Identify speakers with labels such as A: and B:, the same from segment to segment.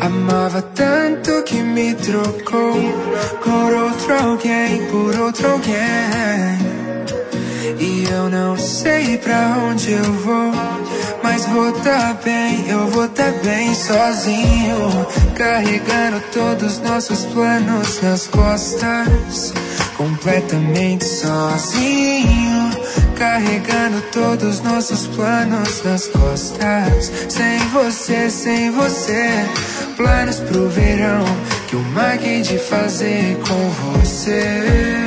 A: Amava tanto que me trocou por outro alguém, por outro alguém. E eu não sei pra onde eu vou, mas vou tá bem, eu vou tá bem sozinho, carregando todos os nossos planos nas costas, completamente sozinho, carregando todos os nossos planos nas costas. Sem você, planos pro verão que eu marquei de fazer com você.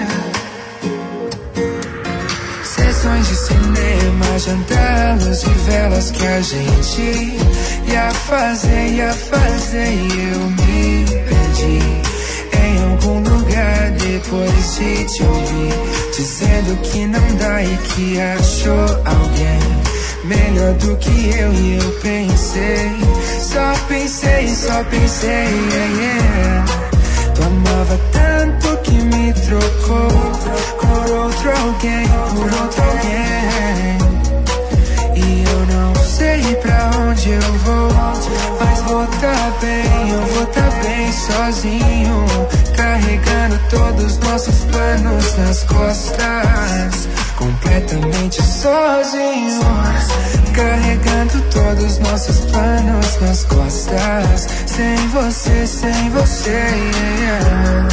A: Sessões de cinema, jantadas de velas que a gente ia fazer e eu me perdi em algum lugar depois de te ouvir, dizendo que não dá e que achou alguém melhor do que eu. E eu pensei, só pensei, yeah. Tu amava tanto que me trocou por outro alguém, por outro alguém. E eu não sei pra onde eu vou, mas vou tá bem, eu vou tá bem sozinho, carregando todos os nossos planos nas costas, completamente sozinho, carregando todos os nossos planos nas costas. Sem você, yeah.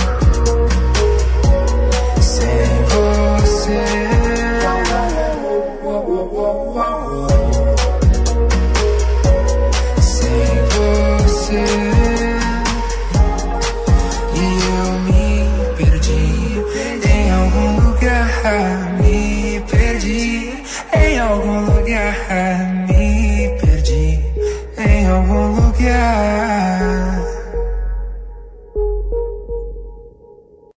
A: Sem você. Sem você. E eu me perdi em algum lugar, me perdi em algum lugar, me perdi em algum lugar.